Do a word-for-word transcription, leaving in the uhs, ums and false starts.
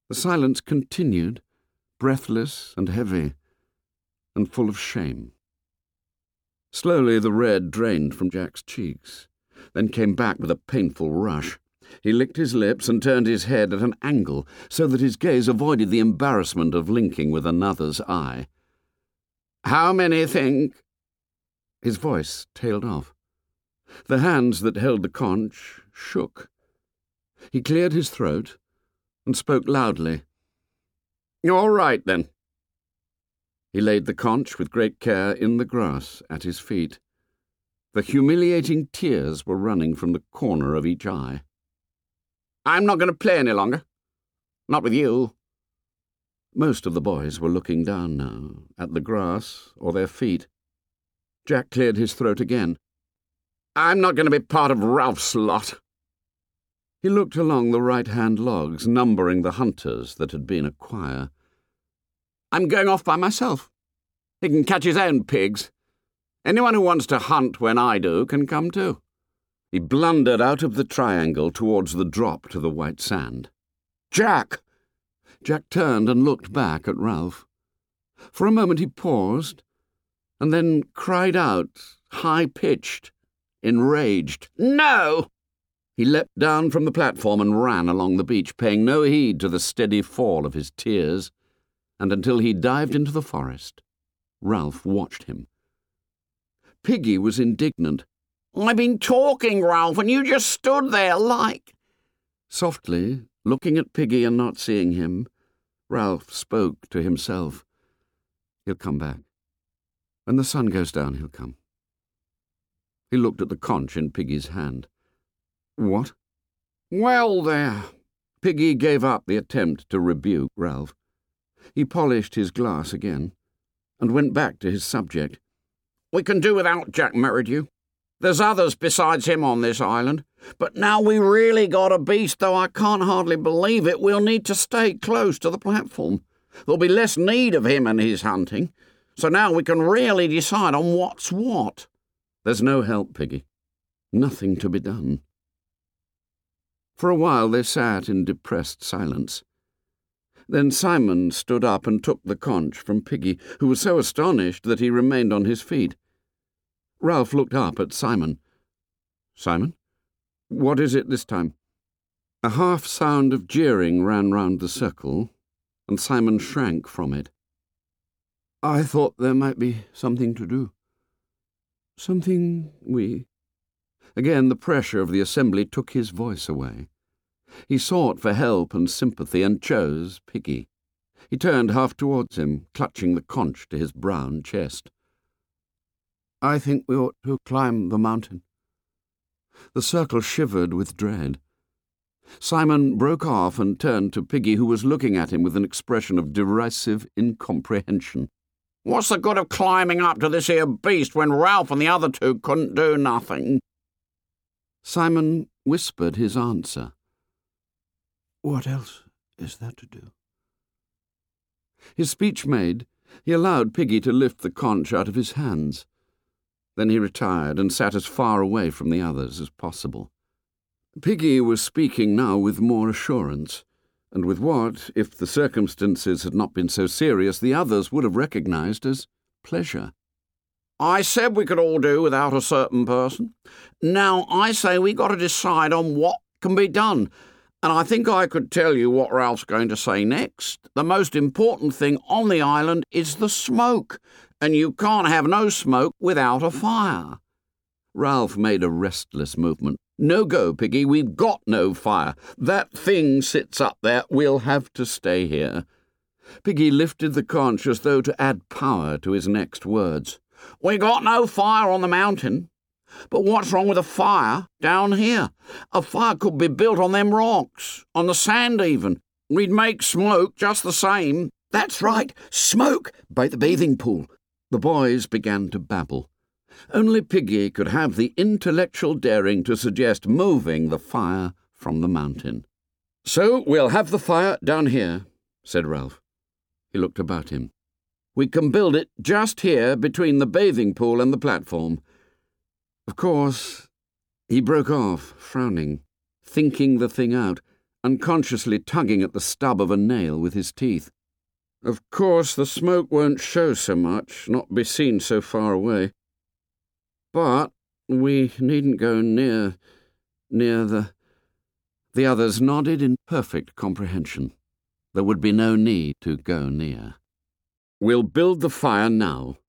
The silence continued, breathless and heavy, and full of shame. Slowly the red drained from Jack's cheeks, then came back with a painful rush. He licked his lips and turned his head at an angle so that his gaze avoided the embarrassment of linking with another's eye. "How many think—" His voice tailed off. The hands that held the conch shook. He cleared his throat and spoke loudly. "All right, then." He laid the conch with great care in the grass at his feet. The humiliating tears were running from the corner of each eye. "I'm not going to play any longer. Not with you." Most of the boys were looking down now, at the grass or their feet. Jack cleared his throat again. "I'm not going to be part of Ralph's lot." He looked along the right-hand logs, numbering the hunters that had been a choir. "I'm going off by myself. He can catch his own pigs. Anyone who wants to hunt when I do can come too." He blundered out of the triangle towards the drop to the white sand. "Jack!" Jack turned and looked back at Ralph. For a moment he paused, and then cried out, high-pitched, enraged, "No!" He leapt down from the platform and ran along the beach, paying no heed to the steady fall of his tears, and until he dived into the forest, Ralph watched him. Piggy was indignant. "I've been talking, Ralph, and you just stood there like—" Softly, looking at Piggy and not seeing him, Ralph spoke to himself. "He'll come back. When the sun goes down, he'll come." He looked at the conch in Piggy's hand. "What?" "Well, there." Piggy gave up the attempt to rebuke Ralph. He polished his glass again and went back to his subject. "We can do without Jack Merridew. There's others besides him on this island. But now we really got a beast, though I can't hardly believe it, we'll need to stay close to the platform. There'll be less need of him and his hunting. So now we can really decide on what's what." "There's no help, Piggy. Nothing to be done." For a while they sat in depressed silence. Then Simon stood up and took the conch from Piggy, who was so astonished that he remained on his feet. Ralph looked up at Simon. "Simon? What is it this time?" A half-sound of jeering ran round the circle, and Simon shrank from it. "I thought there might be something to do. Something we—" Again the pressure of the assembly took his voice away. He sought for help and sympathy and chose Piggy. He turned half towards him, clutching the conch to his brown chest. "I think we ought to climb the mountain." The circle shivered with dread. Simon broke off and turned to Piggy, who was looking at him with an expression of derisive incomprehension. "What's the good of climbing up to this here beast when Ralph and the other two couldn't do nothing?" Simon whispered his answer. "What else is there to do?" His speech made, he allowed Piggy to lift the conch out of his hands. Then he retired and sat as far away from the others as possible. Piggy was speaking now with more assurance, and with what, if the circumstances had not been so serious, the others would have recognized as pleasure. "I said we could all do without a certain person. Now I say we got to decide on what can be done. And I think I could tell you what Ralph's going to say next. The most important thing on the island is the smoke, and you can't have no smoke without a fire." Ralph made a restless movement. "No go, Piggy, we've got no fire. That thing sits up there. We'll have to stay here." Piggy lifted the conch as though to add power to his next words. "We got no fire on the mountain. But what's wrong with a fire down here? A fire could be built on them rocks, on the sand even. We'd make smoke just the same." "That's right, smoke by the bathing pool." The boys began to babble. Only Piggy could have the intellectual daring to suggest moving the fire from the mountain. "So we'll have the fire down here," said Ralph. He looked about him. "We can build it just here between the bathing pool and the platform. Of course—" He broke off, frowning, thinking the thing out. unconsciously tugging at the stub of a nail with his teeth. "Of course, the smoke won't show so much, not be seen so far away. But we needn't go near, near the—" The others nodded in perfect comprehension. There would be no need to go near. "We'll build the fire now,"